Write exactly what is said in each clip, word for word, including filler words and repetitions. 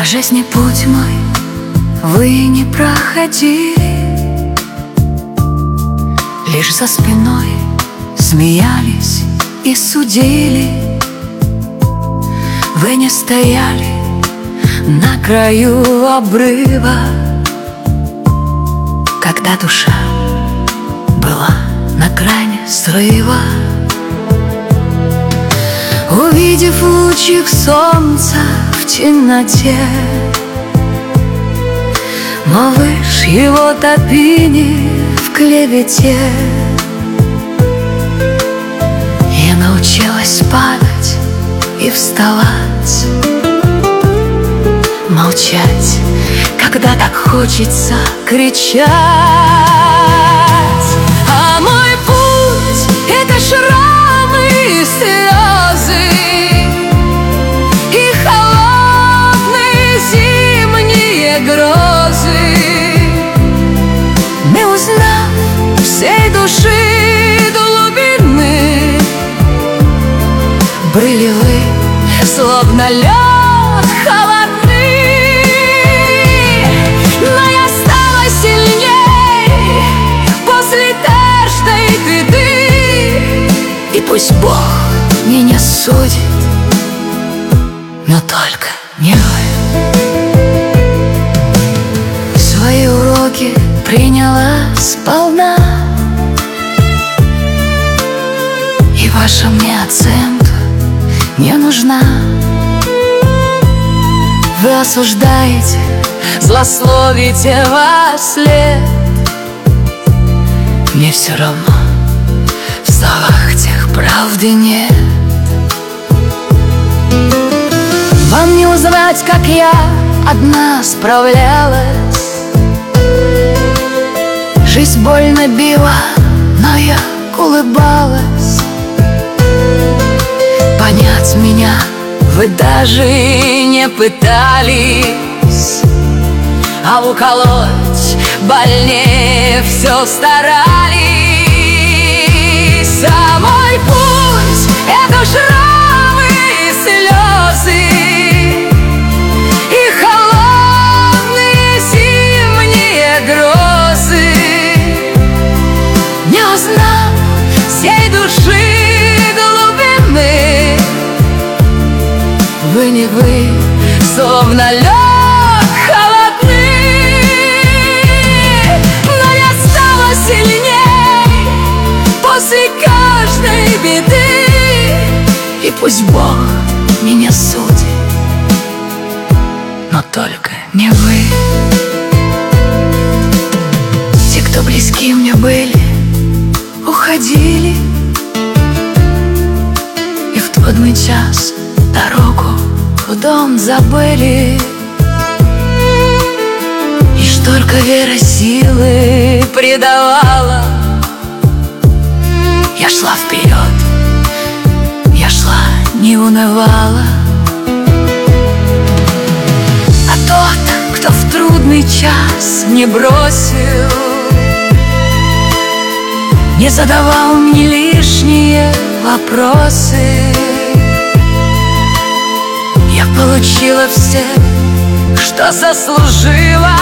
По жизни путь мой вы не проходили, лишь за спиной смеялись и судили. Вы не стояли на краю обрыва, когда душа была на грани срыва. Увидев лучик солнца в темноте, но вы ж его топили в клевете. Я научилась падать и вставать, молчать, когда так хочется кричать. А мой путь — это шрамы и слезы, и холодные зимние грозы. Не узнав всей души глубины, были вы словно лед холодный. Но я стала сильней после каждой беды, и пусть Бог меня судит, но только не вы. Свои уроки приняла сполна, и ваша мне оценка не нужна. Вы осуждаете, злословите во след. Мне все равно, в словах тех правды нет. Вам не узнать, как я одна справлялась. Жизнь больно била, но я улыбалась. Понять меня вы даже и не пытались, а уколоть больнее все старались. А мой путь — это шрамы и слезы, и холодные зимние грозы. Не узнав всей души глубины, вы не вы, словно лед холодный. Но я стала сильней после каждой беды, и пусть Бог меня судит, но только не вы. Те, кто близки мне были, уходили, и в трудный час дорогу в дом забыли. И ж только вера силы придавала, я шла вперед, я шла, не унывала. А тот, кто в трудный час не бросил, не задавал мне лишние вопросы, я получила все, что заслужила.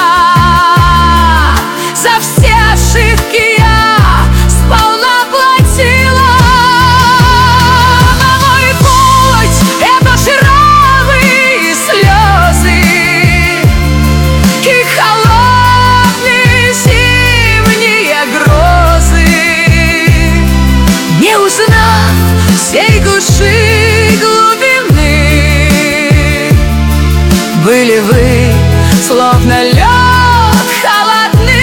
За все ошибки я сполна платила. Но мой путь — это шрамы и слезы, и холодные зимние грозы. Не узнав всей души глубины, были вы словно лед холодный.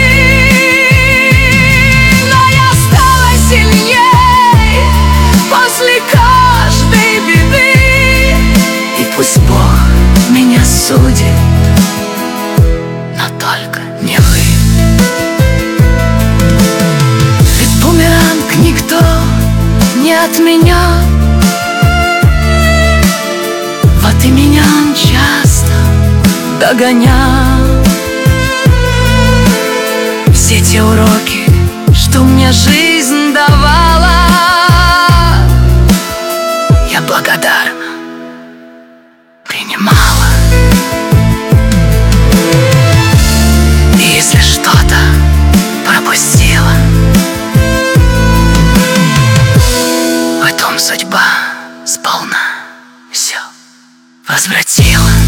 Но я стала сильней после каждой беды, и пусть Бог меня судит, но только не вы. Ведь бумеранг никто не отменял, вот и меня он часто догонял. Все те уроки, что мне жизнь давала, я благодарна принимала. сполна все возвратила.